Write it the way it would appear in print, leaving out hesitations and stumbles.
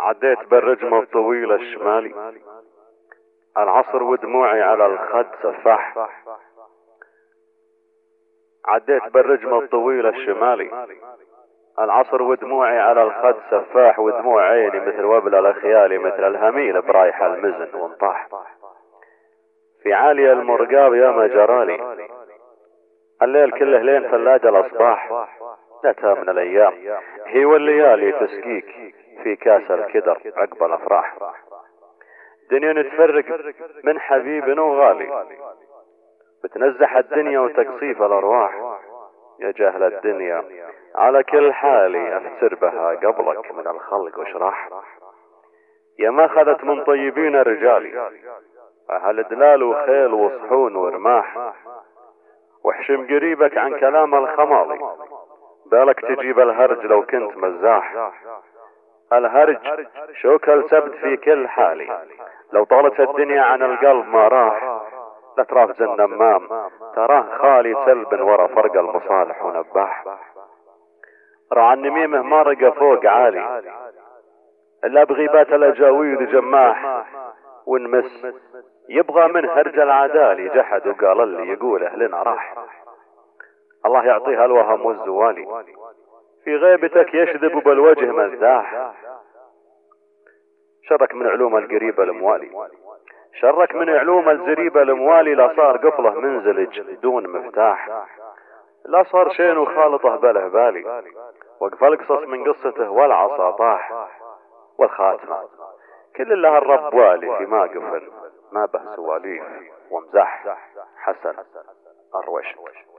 عديت بالرجم الطويل الشمالي، العصر ودموعي على الخد سفاح. عديت بالرجم الطويل الشمالي، العصر ودموعي على الخد سفاح، ودموع عيني مثل وبل الاخيال، مثل الهميل برايح المزن وانطاح. في عالي المرقاب يا ما جرالي، الليل كله لين ثلاج الاصباح. جتها من الايام هي والليالي تسقيك في كاس الكدر عقب الافراح. دنيا نتفرق من حبيب وغالي، بتنزح الدنيا وتقصيف الارواح. يا جهل الدنيا على كل حالي افتر بها قبلك من الخلق وشراح. يا ما خذت من طيبين رجالي، اهل دلال وخيل وصحون ورماح. واحشم قريبك عن كلام الخمالي، بالك تجيب الهرج لو كنت مزاح. الهرج شوك السبت في كل حالي، لو طالت الدنيا عن القلب ما راح. لا تراف النمام تراه خالي سلب ورا فرق المصالح ونباح. رعى النميمه ما رقى فوق عالي، الا بغيبات الاجاويد جماح. ونمس يبغى من هرج العدالي، جحد وقال اللي يقوله لنا راح. الله يعطيها الوهم والزوالي، في غيبتك يشذب بالوجه مزاح. شرك من علوم القريبة الموالي، شرك من علوم الزريبة الموالي. لا صار قفله منزلج دون مفتاح، لا صار شين وخالطه بله بالي. وقف القصص من قصته والعصا طاح. والخاتمة كل الله الرب والي، في ما قفل ما به سواليف ومزح. حسن الروشد.